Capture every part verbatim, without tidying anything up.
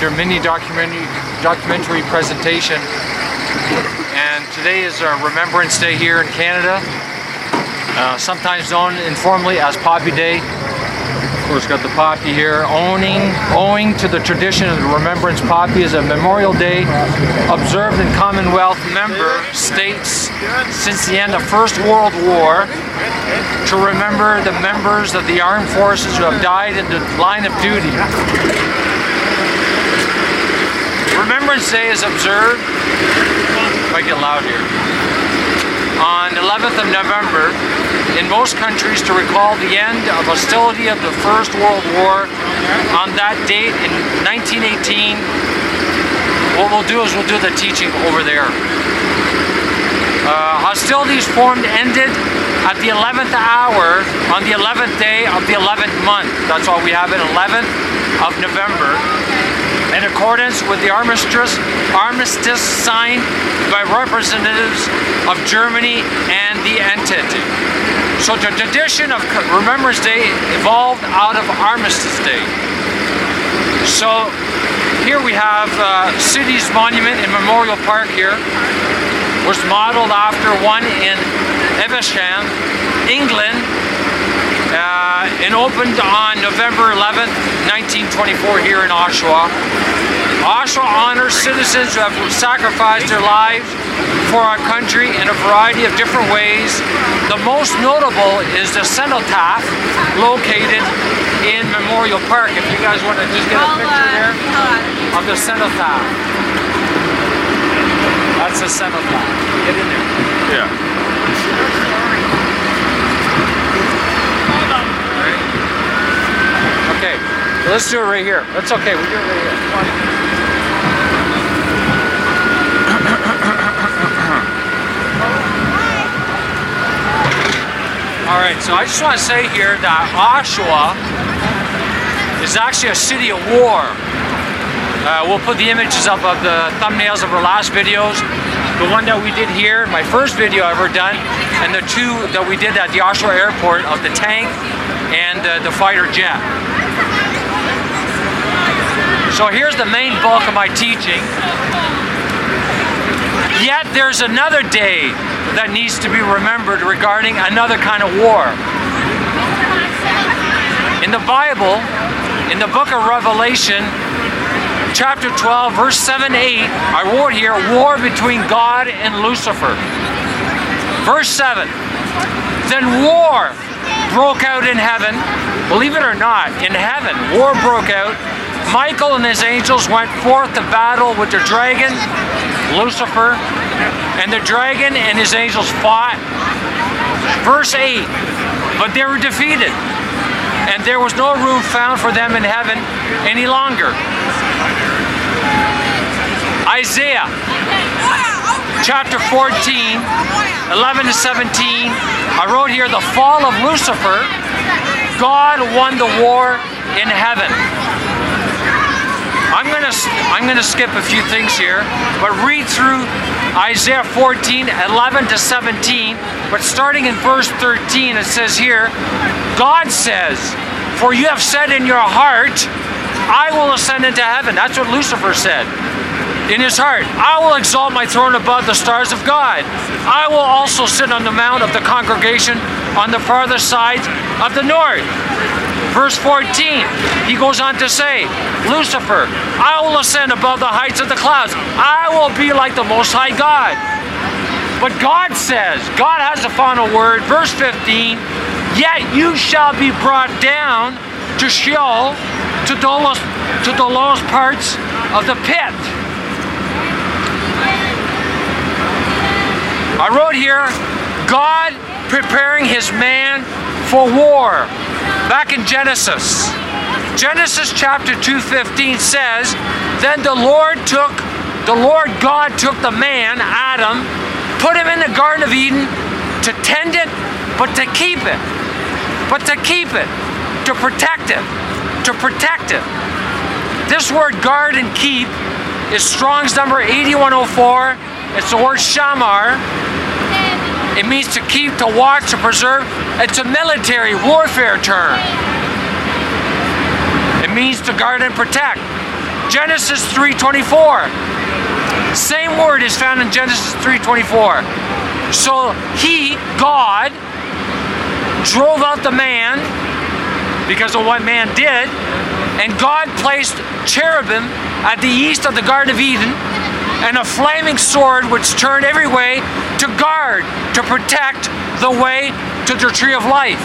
their mini documentary documentary presentation. And today is our Remembrance Day here in Canada, uh, sometimes known informally as Poppy Day. Of course, got the poppy here. Owning, owing to the tradition of the Remembrance Poppy is a Memorial Day observed in Commonwealth member states since the end of First World War to remember the members of the armed forces who have died in the line of duty. Remembrance Day is observed, if I get loud here, on eleventh of November in most countries to recall the end of hostility of the First World War. On that date in nineteen eighteen, what we'll do is we'll do the teaching over there. Uh, hostilities formed ended at the eleventh hour on the eleventh day of the eleventh month. That's why we have it eleventh of November. In accordance with the armistice, armistice signed by representatives of Germany and the Entente. So the tradition of Remembrance Day evolved out of Armistice Day. So here we have uh, City's monument in Memorial Park here, was modeled after one in Evesham, England, uh, and opened on November eleventh, nineteen twenty-four here in Oshawa. Oshawa honors citizens who have sacrificed their lives for our country in a variety of different ways. The most notable is the cenotaph located in Memorial Park. If you guys want to just get a picture there of the cenotaph. That's the cenotaph. Get in there. Yeah. Okay, let's do it right here. That's okay, we do it right here. Come on. Alright, so I just want to say here that Oshawa is actually a city of war. Uh, we'll put the images up of the thumbnails of our last videos. The one that we did here, my first video I ever done, and the two that we did at the Oshawa airport of the tank and uh, the fighter jet. So here's the main bulk of my teaching. Yet there's another day that needs to be remembered regarding another kind of war. In the Bible, in the book of Revelation, chapter twelve, verse seven, eight, I wrote here, war between God and Lucifer. Verse seven, then war broke out in heaven. Believe it or not, in heaven, war broke out. Michael and his angels went forth to battle with the dragon, Lucifer, and the dragon and his angels fought. Verse eight, but they were defeated, and there was no room found for them in heaven any longer. Isaiah chapter fourteen, eleven to seventeen, I wrote here the fall of Lucifer. God won the war in heaven. I'm gonna I'm gonna skip a few things here, but read through Isaiah fourteen, eleven to seventeen. But starting in verse thirteen, it says here, God says, "For you have said in your heart, I will ascend into heaven." That's what Lucifer said in his heart. "I will exalt my throne above the stars of God. I will also sit on the mount of the congregation on the farther sides of the north." Verse fourteen, he goes on to say, Lucifer, "I will ascend above the heights of the clouds. I will be like the Most High God." But God says, God has the final word. Verse fifteen, "Yet you shall be brought down to Sheol, to the lowest, to the lowest parts of the pit." I wrote here, God preparing his man for war. Back in Genesis, Genesis chapter two fifteen says, "Then the Lord took, the Lord God took the man, Adam, put him in the Garden of Eden to tend it, but to keep it, but to keep it, to protect it, to protect it." This word guard and keep is Strong's number eighty-one oh four. It's the word shamar. It means to keep, to watch, to preserve. It's a military warfare term. It means to guard and protect. Genesis three twenty-four. Same word is found in Genesis three twenty-four. So he, God, drove out the man because of what man did, and God placed cherubim at the east of the Garden of Eden and a flaming sword which turned every way to guard, to protect the way to the tree of life.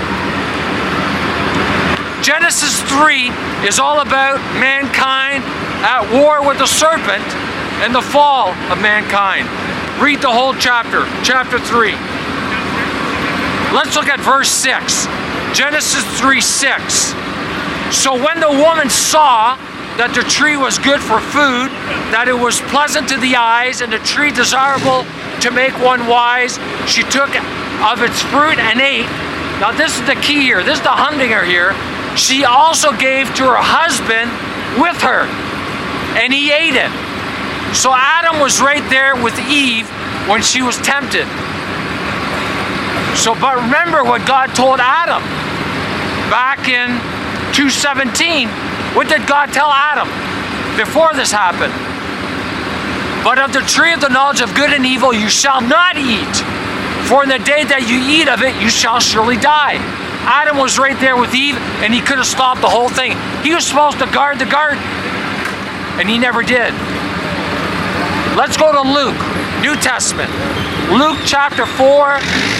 Genesis three is all about mankind at war with the serpent and the fall of mankind. Read the whole chapter, chapter three. Let's look at verse six. Genesis three six. So when the woman saw that the tree was good for food, that it was pleasant to the eyes, and the tree desirable to make one wise, she took of its fruit and ate. Now this is the key here. This is the humdinger here. She also gave to her husband with her, and he ate it. So Adam was right there with Eve when she was tempted. So, but remember what God told Adam back in two seventeen. What did God tell Adam before this happened? But of the tree of the knowledge of good and evil you shall not eat, for in the day that you eat of it you shall surely die. Adam was right there with Eve, and he could have stopped the whole thing. He was supposed to guard the garden, and he never did. Let's go to Luke, New Testament. Luke chapter four.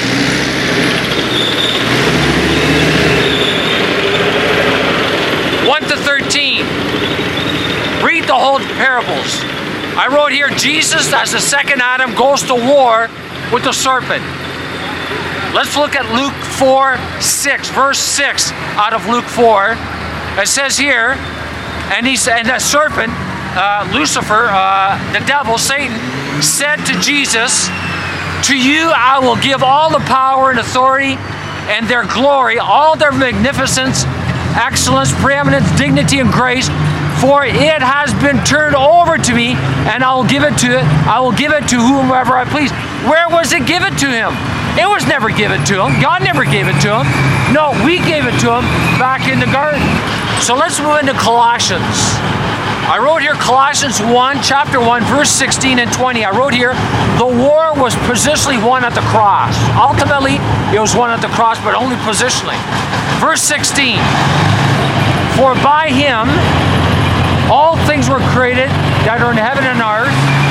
one to thirteen. Read the whole parables. I wrote here, Jesus as the second Adam goes to war with the serpent. Let's look at Luke four six, verse six out of Luke four. It says here, and he said, and the serpent, uh, Lucifer, uh, the devil, Satan, said to Jesus, to you I will give all the power and authority and their glory, all their magnificence, excellence, preeminence, dignity, and grace, for it has been turned over to me, and I will give it to it. I will give it to whomever I please. Where was it given to him? It was never given to him. God never gave it to him. No, we gave it to him back in the garden. So let's move into Colossians. I wrote here Colossians one, chapter one, verse sixteen and twenty. I wrote here, the war was positionally won at the cross. Ultimately, it was won at the cross, but only positionally. Verse sixteen, for by him all things were created that are in heaven and earth,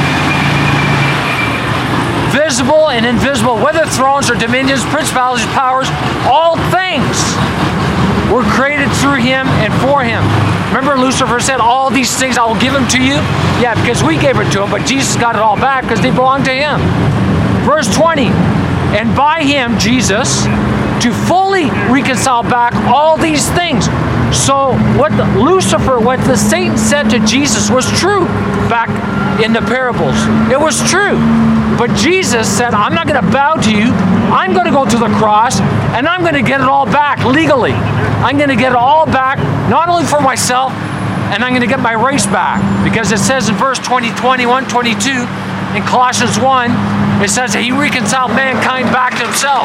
visible and invisible, whether thrones or dominions, principalities, powers, all things were created through him and for him. Remember Lucifer said, all these things I will give them to you? Yeah, because we gave it to him, but Jesus got it all back because they belong to him. Verse twenty, and by him, Jesus, to fully reconcile back all these things. So what the, Lucifer, what the Satan said to Jesus was true back in the parables. It was true. But Jesus said, I'm not going to bow to you. I'm going to go to the cross, and I'm going to get it all back legally. I'm going to get it all back, not only for myself, and I'm going to get my race back. Because it says in verse twenty, twenty-one, twenty-two, in Colossians one, it says that he reconciled mankind back to himself.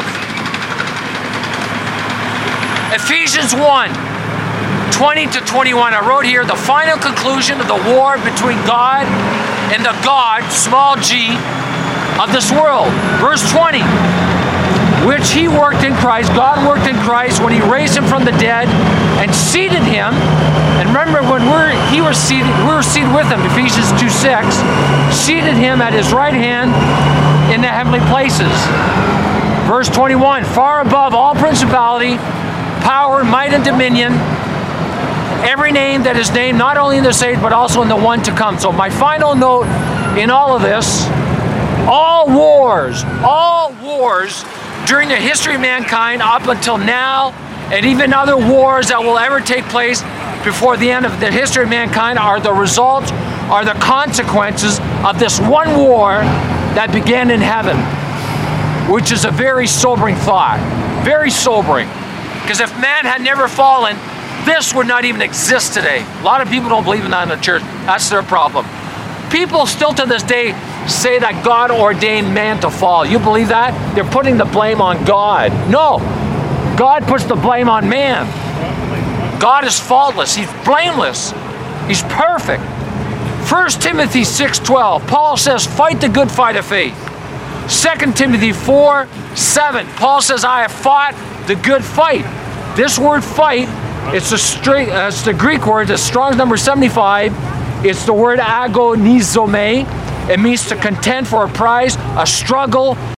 Ephesians one, twenty to twenty-one, I wrote here, the final conclusion of the war between God and the God, small g, of this world. Verse twenty, which he worked in Christ, God worked in Christ when he raised him from the dead and seated him. And remember, when we're he was seated, we were seated with him, Ephesians two six, seated him at his right hand in the heavenly places. Verse twenty-one, far above all principality, power, might, and dominion, every name that is named, not only in this age, but also in the one to come. So my final note in all of this, all wars, all wars during the history of mankind up until now, and even other wars that will ever take place before the end of the history of mankind, are the results, are the consequences of this one war that began in heaven, which is a very sobering thought, very sobering. Because if man had never fallen, this would not even exist today. A lot of people don't believe in that in the church. That's their problem. People still to this day say that God ordained man to fall. You believe that? They're putting the blame on God. No. God puts the blame on man. God is faultless. He's blameless. He's perfect. First Timothy six twelve, Paul says, fight the good fight of faith. Second Timothy four seven, Paul says, I have fought the good fight. This word fight, it's the, straight, uh, it's the Greek word, the Strong's number seventy-five. It's the word agonizomai. It means to contend for a prize, a struggle,